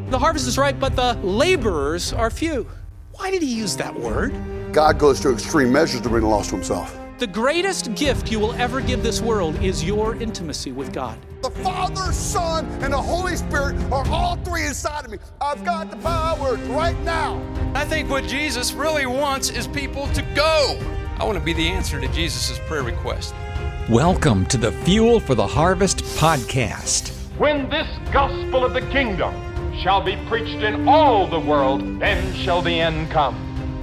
The harvest is ripe, but the laborers are few. Why did he use that word? God goes to extreme measures to bring the lost to himself. The greatest gift you will ever give this world is your intimacy with God. The Father, Son, and the Holy Spirit are all three inside of me. I've got the power right now. I think what Jesus really wants is people to go. I want to be the answer to Jesus' prayer request. Welcome to the Fuel for the Harvest podcast. When this gospel of the kingdom shall be preached in all the world, then shall the end come.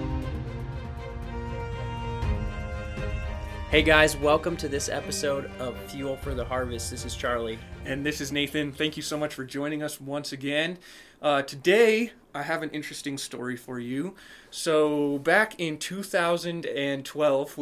Hey guys, welcome to this episode of Fuel for the Harvest. This is Charlie. And this is Nathan. Thank you so much for joining us once again. Today, I have an interesting story for you. So, back in 2012,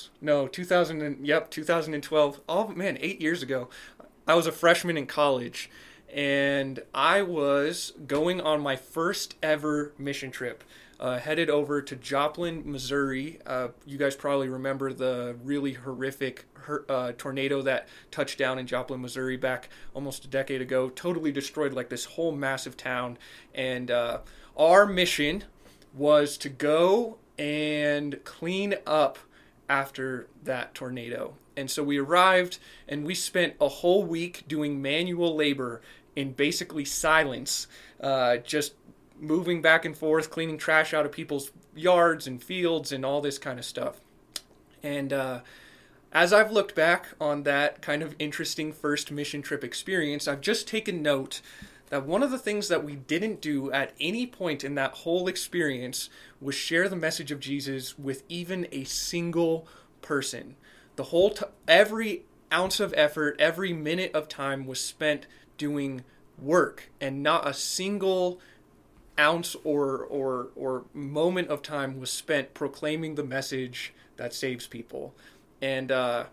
2012. Oh man, 8 years ago. I was a freshman in college, and I was going on my first ever mission trip. Headed over to Joplin, Missouri. You guys probably remember the really horrific tornado that touched down in Joplin, Missouri back almost a decade ago. Totally destroyed like this whole massive town. And our mission was to go and clean up after that tornado. And so we arrived and we spent a whole week doing manual labor in basically silence, just moving back and forth, cleaning trash out of people's yards and fields and all this kind of stuff. And as I've looked back on that kind of interesting first mission trip experience, I've just taken note that one of the things that we didn't do at any point in that whole experience was share the message of Jesus with even a single person. Every ounce of effort, every minute of time was spent doing work, and not a single ounce or moment of time was spent proclaiming the message that saves people. And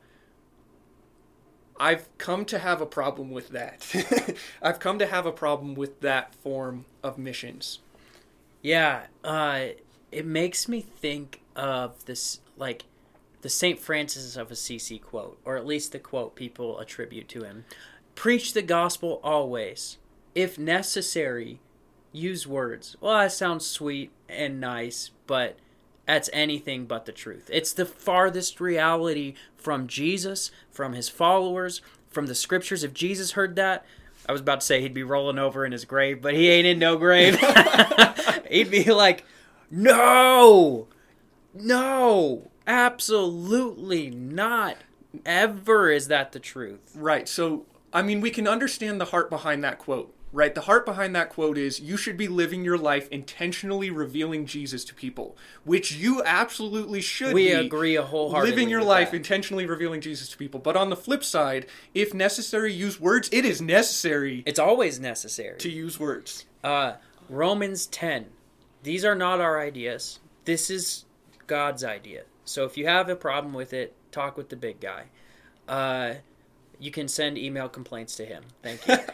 I've come to have a problem with that. I've come to have a problem with that form of missions. Yeah, it makes me think of this, like the St. Francis of Assisi quote, or at least the quote people attribute to him. Preach the gospel always. If necessary, use words. Well, that sounds sweet and nice, but that's anything but the truth. It's the farthest reality from Jesus, from his followers, from the scriptures. If Jesus heard that, I was about to say he'd be rolling over in his grave, but he ain't in no grave. He'd be like, no, absolutely not. Ever is that the truth. Right. So, I mean, we can understand the heart behind that quote. Right, the heart behind that quote is you should be living your life intentionally revealing Jesus to people, which you absolutely should be. We agree wholeheartedly. Living your life intentionally revealing Jesus to people. But on the flip side, if necessary, use words. It is necessary. It's always necessary to use words. Romans 10. These are not our ideas. This is God's idea. So if you have a problem with it, talk with the big guy. You can send email complaints to him. Thank you.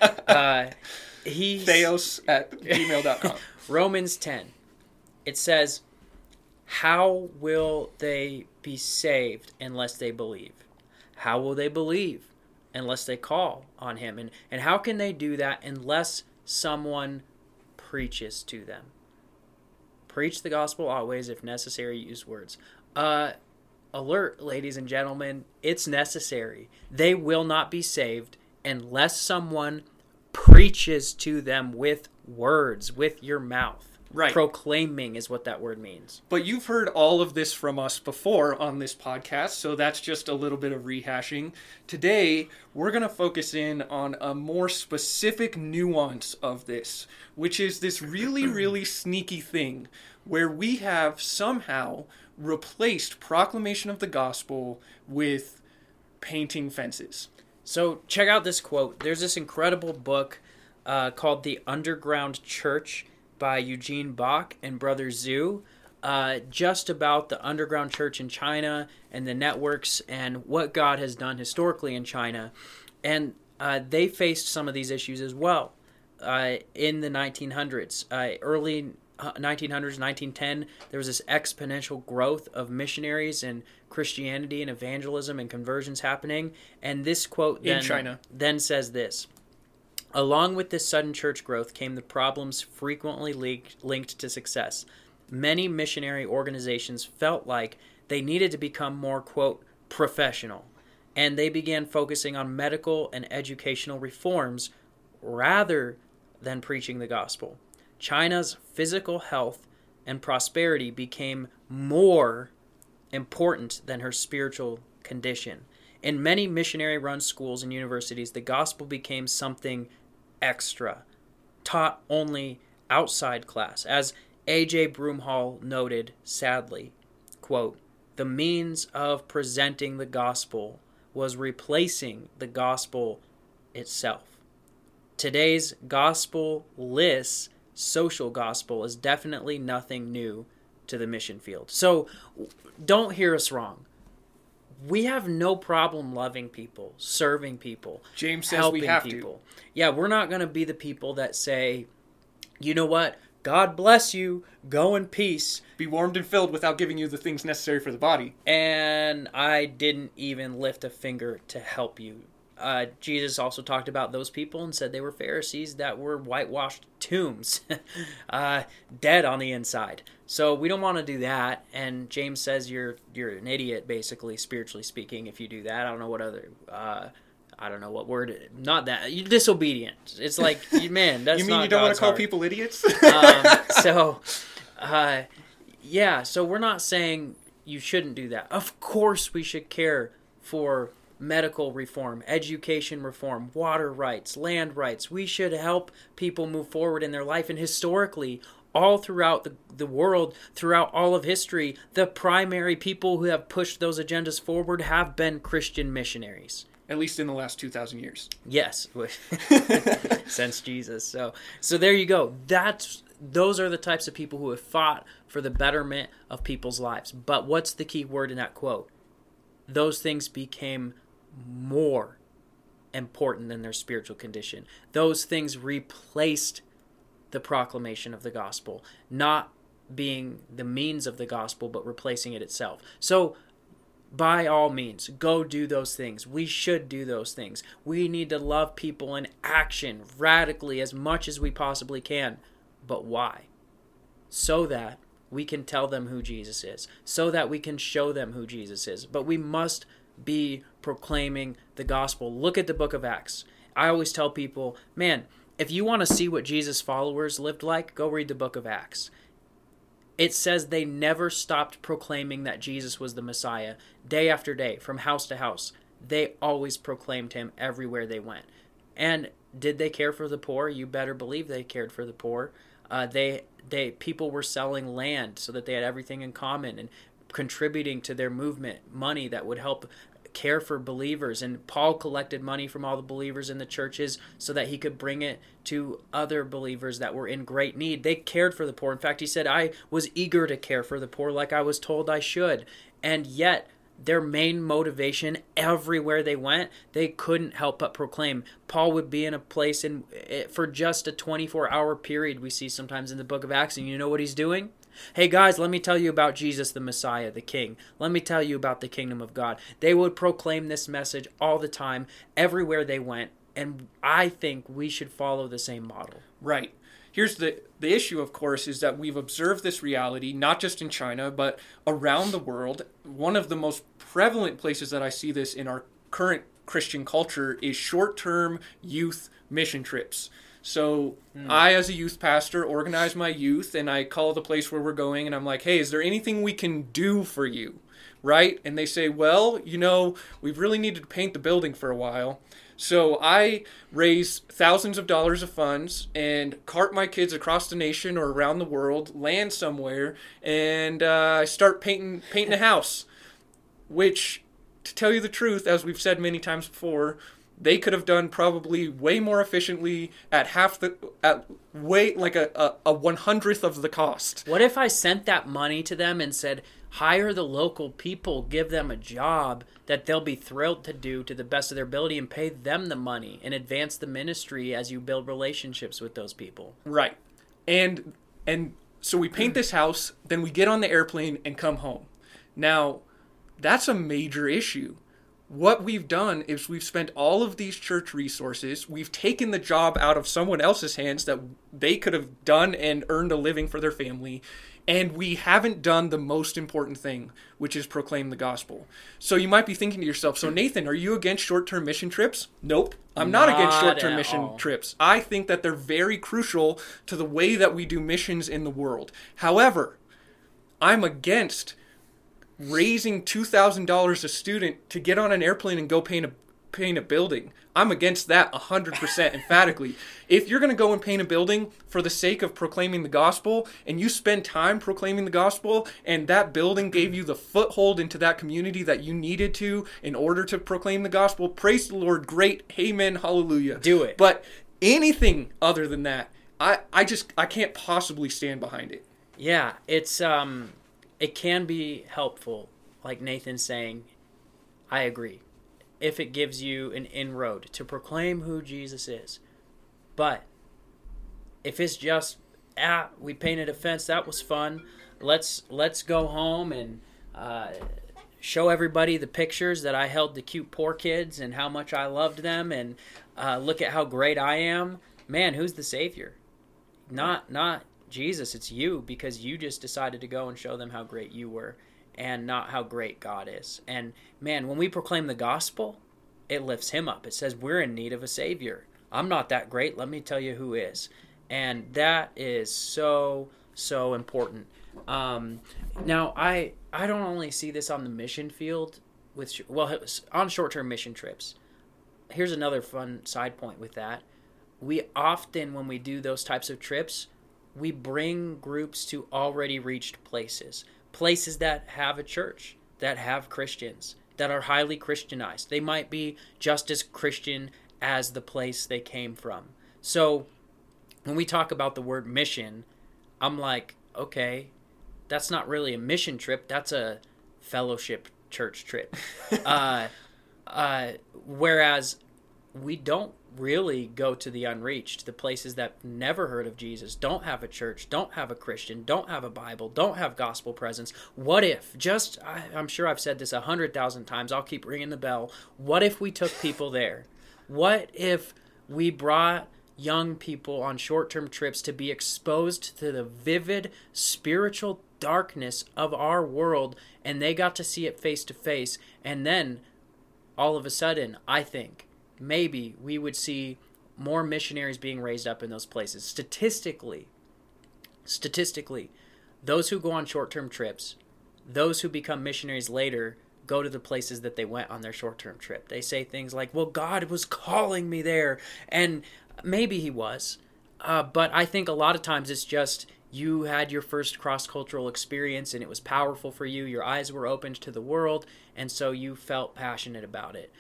Theos@gmail.com. Romans 10. It says, how will they be saved unless they believe? How will they believe unless they call on him? And how can they do that unless someone preaches to them? Preach the gospel always. If necessary, use words. Alert, ladies and gentlemen, it's necessary. They will not be saved unless someone preaches to them with words, with your mouth. Right. Proclaiming is what that word means. But you've heard all of this from us before on this podcast, so that's just a little bit of rehashing. Today, we're going to focus in on a more specific nuance of this, which is this really, really sneaky thing where we have somehow replaced proclamation of the gospel with painting fences. So check out this quote. There's this incredible book called The Underground Church by Eugene Bach and Brother Zhu, just about the underground church in China and the networks and what God has done historically in China. And they faced some of these issues as well in the 1900s. Early 1900s, 1910, there was this exponential growth of missionaries and Christianity and evangelism and conversions happening. And this quote in China then says this: Along with this sudden church growth came the problems frequently linked to success. Many missionary organizations felt like they needed to become more, quote, professional, and they began focusing on medical and educational reforms rather than preaching the gospel. China's physical health and prosperity became more important than her spiritual condition. In many missionary-run schools and universities, the gospel became something extra, taught only outside class. As A.J. Broomhall noted, sadly, quote, "The means of presenting the gospel was replacing the gospel itself. Today's gospel-less social gospel is definitely nothing new to the mission field." So don't hear us wrong. We have no problem loving people, serving people, James says helping we have people. Yeah, we're not going to be the people that say, you know what, God bless you, go in peace. Be warmed and filled without giving you the things necessary for the body. And I didn't even lift a finger to help you. Jesus also talked about those people and said they were Pharisees that were whitewashed tombs, dead on the inside. So we don't want to do that. And James says you're an idiot, basically, spiritually speaking, if you do that. I don't know what other, I don't know what word, not that, you're disobedient. It's like, man, that's not You mean you don't want God's to call heart. people idiots? So we're not saying you shouldn't do that. Of course we should care for medical reform, education reform, water rights, land rights. We should help people move forward in their life. And historically, all throughout the world, throughout all of history, the primary people who have pushed those agendas forward have been Christian missionaries. At least in the last 2,000 years. Yes, since Jesus. So there you go. Those are the types of people who have fought for the betterment of people's lives. But what's the key word in that quote? Those things became more important than their spiritual condition. Those things replaced the proclamation of the gospel, not being the means of the gospel, but replacing it itself. So by all means, go do those things. We should do those things. We need to love people in action radically as much as we possibly can. But why? So that we can tell them who Jesus is. So that we can show them who Jesus is. But we must be proclaiming the gospel. Look at the book of Acts. I always tell people, man, if you want to see what Jesus' followers lived like, go read the book of Acts. It says they never stopped proclaiming that Jesus was the Messiah. Day after day, from house to house, they always proclaimed him everywhere they went. And did they care for the poor? You better believe they cared for the poor. People were selling land so that they had everything in common and contributing to their movement, money that would help care for believers. And Paul collected money from all the believers in the churches so that he could bring it to other believers that were in great need. They cared for the poor. In fact, he said, I was eager to care for the poor like I was told I should. And yet their main motivation everywhere they went, they couldn't help but proclaim. Paul would be in a place for just a 24-hour period we see sometimes in the book of Acts, and you know what he's doing? Hey guys, let me tell you about Jesus the Messiah, the King. Let me tell you about the kingdom of God. They would proclaim this message all the time, everywhere they went, and I think we should follow the same model. Right. Here's the issue, of course, is that we've observed this reality, not just in China, but around the world. One of the most prevalent places that I see this in our current Christian culture is short-term youth mission trips. So I, as a youth pastor, organize my youth, and I call the place where we're going, and I'm like, hey, is there anything we can do for you? Right? And they say, well, we've really needed to paint the building for a while. So I raise thousands of dollars of funds and cart my kids across the nation or around the world, land somewhere, and I start painting a house. Which, to tell you the truth, as we've said many times before, they could have done probably way more efficiently at a 100th of the cost. What if I sent that money to them and said, hire the local people, give them a job that they'll be thrilled to do to the best of their ability, and pay them the money and advance the ministry as you build relationships with those people? Right. And so we paint this house, then we get on the airplane and come home. Now, that's a major issue. what we've done is we've spent all of these church resources. We've taken the job out of someone else's hands that they could have done and earned a living for their family. And we haven't done the most important thing, which is proclaim the gospel. So you might be thinking to yourself, so Nathan, are you against short-term mission trips? Nope. I'm not against short-term mission trips. I think that they're very crucial to the way that we do missions in the world. However, I'm against raising $2,000 a student to get on an airplane and go paint a building. I'm against that 100% emphatically. If you're going to go and paint a building for the sake of proclaiming the gospel, and you spend time proclaiming the gospel, and that building gave you the foothold into that community that you needed to in order to proclaim the gospel, praise the Lord, great, amen, hallelujah. Do it. But anything other than that, I can't possibly stand behind it. Yeah, it's it can be helpful, like Nathan's saying. I agree. If it gives you an inroad to proclaim who Jesus is. But if it's just, we painted a fence, that was fun, let's go home and show everybody the pictures that I held the cute poor kids and how much I loved them, and look at how great I am. Man, who's the Savior? Not Jesus, it's you, because you just decided to go and show them how great you were, and not how great God is. And man, when we proclaim the gospel, it lifts him up. It says we're in need of a Savior. I'm not that great. Let me tell you who is. And that is so important. Now, I don't only see this on the mission field, on short-term mission trips. Here's another fun side point with that. We often, when we do those types of trips, we bring groups to already reached places that have a church, that have Christians, that are highly Christianized. They might be just as Christian as the place they came from. So when we talk about the word mission, I'm like, okay, that's not really a mission trip. That's a fellowship church trip. Whereas we don't really go to the unreached, the places that never heard of Jesus, don't have a church, don't have a Christian, don't have a Bible, don't have gospel presence. What if, I'm sure I've said this 100,000 times, I'll keep ringing the bell, what if we took people there? What if we brought young people on short-term trips to be exposed to the vivid spiritual darkness of our world, and they got to see it face to face, and then all of a sudden, I think, maybe we would see more missionaries being raised up in those places. Statistically, those who go on short-term trips, those who become missionaries later, go to the places that they went on their short-term trip. They say things like, well, God was calling me there. And maybe he was. But I think a lot of times it's just you had your first cross-cultural experience and it was powerful for you. Your eyes were opened to the world, and so you felt passionate about it.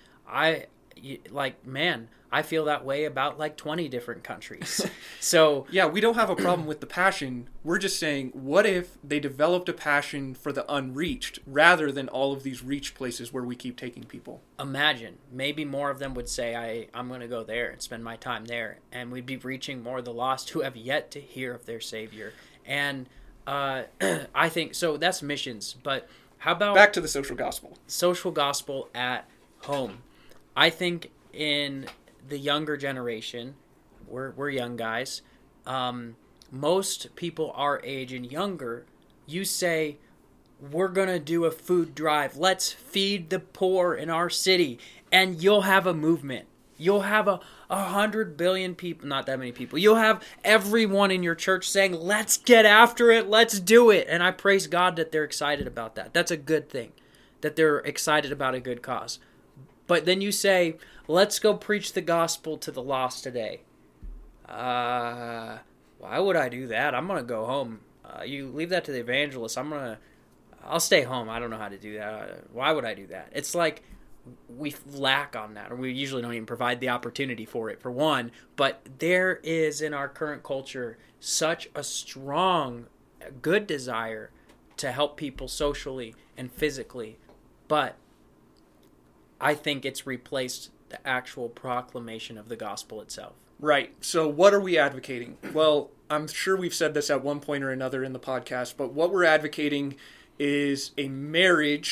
I feel that way about like 20 different countries. So yeah, we don't have a problem with the passion. We're just saying, what if they developed a passion for the unreached rather than all of these reached places where we keep taking people? Imagine, maybe more of them would say, I'm going to go there and spend my time there. And we'd be reaching more of the lost who have yet to hear of their Savior. And I think, so that's missions. But how about... Back to the social gospel. Social gospel at home. I think in the younger generation, we're young guys, most people our age and younger, you say, we're going to do a food drive. Let's feed the poor in our city. And you'll have a movement. You'll have 100 billion people, not that many people. You'll have everyone in your church saying, let's get after it. Let's do it. And I praise God that they're excited about that. That's a good thing, that they're excited about a good cause. But then you say, let's go preach the gospel to the lost today. Why would I do that? I'm going to go home. You leave that to the evangelist. I'll stay home. I don't know how to do that. Why would I do that? It's like we lack on that, or we usually don't even provide the opportunity for it, for one. But there is in our current culture such a strong, good desire to help people socially and physically. But I think it's replaced the actual proclamation of the gospel itself. Right. So what are we advocating? Well, I'm sure we've said this at one point or another in the podcast, but what we're advocating is a marriage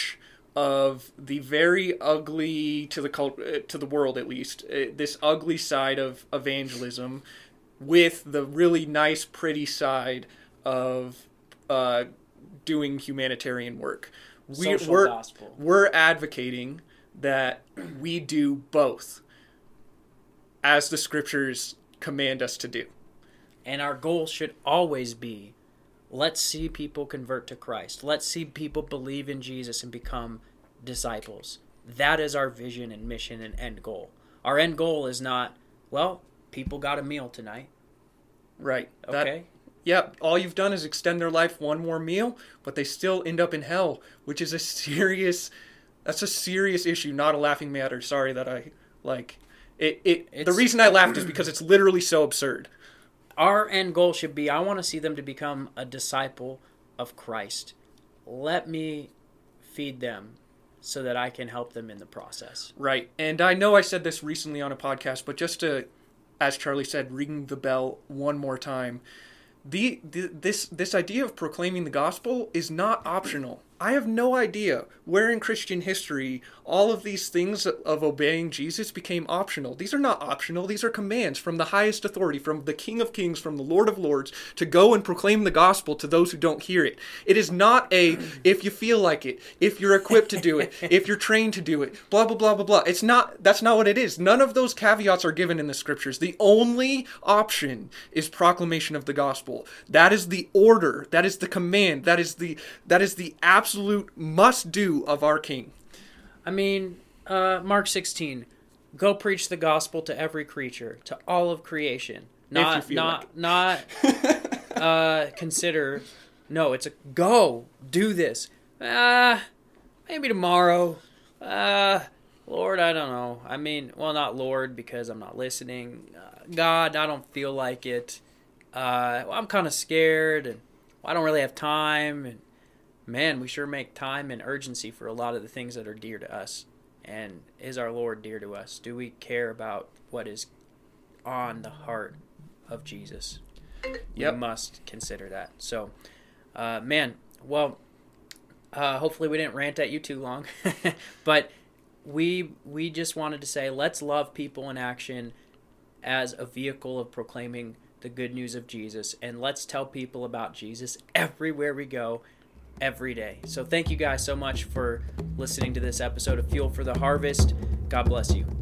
of the very ugly, to the world at least, this ugly side of evangelism with the really nice, pretty side of doing humanitarian work. Gospel. We're advocating that we do both as the scriptures command us to do. And our goal should always be, let's see people convert to Christ. Let's see people believe in Jesus and become disciples. That is our vision and mission and end goal. Our end goal is not, well, people got a meal tonight. Right. Okay. All you've done is extend their life one more meal, but they still end up in hell, which is a serious issue, not a laughing matter. Sorry that I, the reason I laughed is because it's literally so absurd. Our end goal should be, I want to see them to become a disciple of Christ. Let me feed them so that I can help them in the process. Right. And I know I said this recently on a podcast, but just to, as Charlie said, ring the bell one more time, this idea of proclaiming the gospel is not optional. I have no idea where in Christian history all of these things of obeying Jesus became optional. These are not optional. These are commands from the highest authority, from the King of Kings, from the Lord of Lords, to go and proclaim the gospel to those who don't hear it. It is not if you feel like it, if you're equipped to do it, if you're trained to do it, blah, blah, blah, blah, blah. That's not what it is. None of those caveats are given in the scriptures. The only option is proclamation of the gospel. That is the order. That is the command. That is the absolute must-do of our King. I mean, Mark 16, go preach the gospel to every creature, to all of creation. Consider. No, it's a go, do this. Maybe tomorrow. Lord, I don't know. I mean, well, not Lord, because I'm not listening. God, I don't feel like it. I'm kind of scared, and I don't really have time, and man, we sure make time and urgency for a lot of the things that are dear to us. And is our Lord dear to us? Do we care about what is on the heart of Jesus? Yep. We must consider that. So, hopefully we didn't rant at you too long. But we just wanted to say, let's love people in action as a vehicle of proclaiming the good news of Jesus. And let's tell people about Jesus everywhere we go, every day. So thank you guys so much for listening to this episode of Fuel for the Harvest. God bless you.